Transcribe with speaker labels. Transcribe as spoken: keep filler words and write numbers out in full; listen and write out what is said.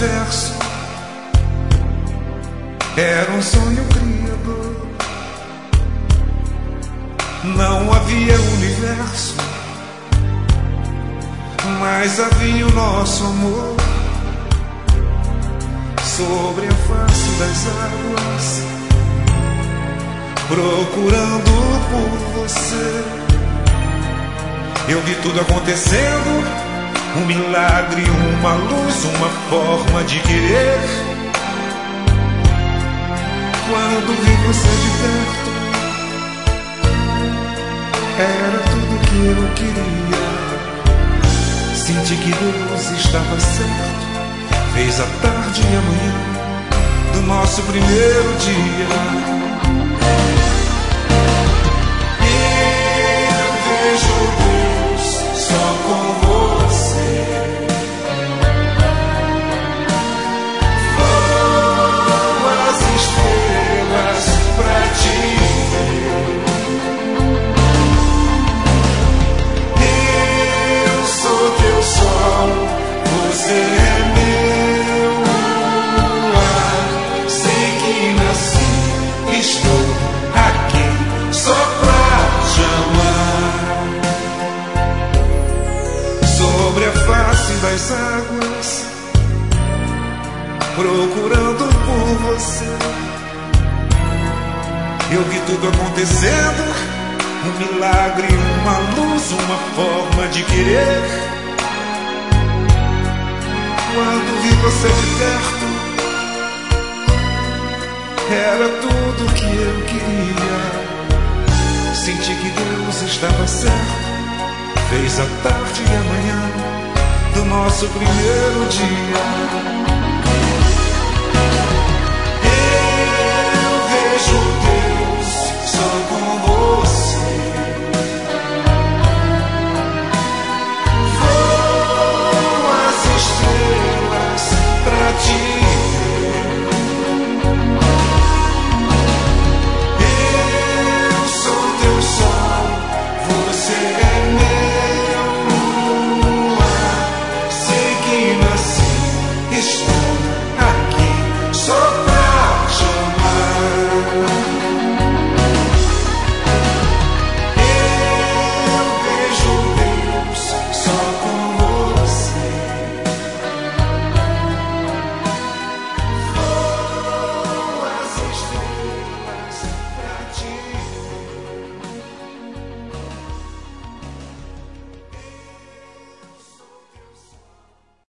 Speaker 1: universo. Era um sonho criador. Não havia universo, mas havia o nosso amor. Sobre a face das águas, procurando por você. Eu vi tudo acontecendo, um milagre, uma luz, uma forma de querer. Quando vi você de perto, era tudo que eu queria. Senti que Deus estava certo. Fez a tarde e a manhã do nosso primeiro dia. Eu vejo Deus só com você. Vou às estrelas pra te ver. Eu sou teu sol, você é meu. Estou aqui só pra te amar. Sobre a face das águas, procurando por você. Eu vi tudo acontecendo, um milagre, uma luz, uma forma de querer. Quando vi você de perto, era tudo que eu queria. Senti que Deus estava certo. Fez a tarde e a manhã do nosso primeiro dia.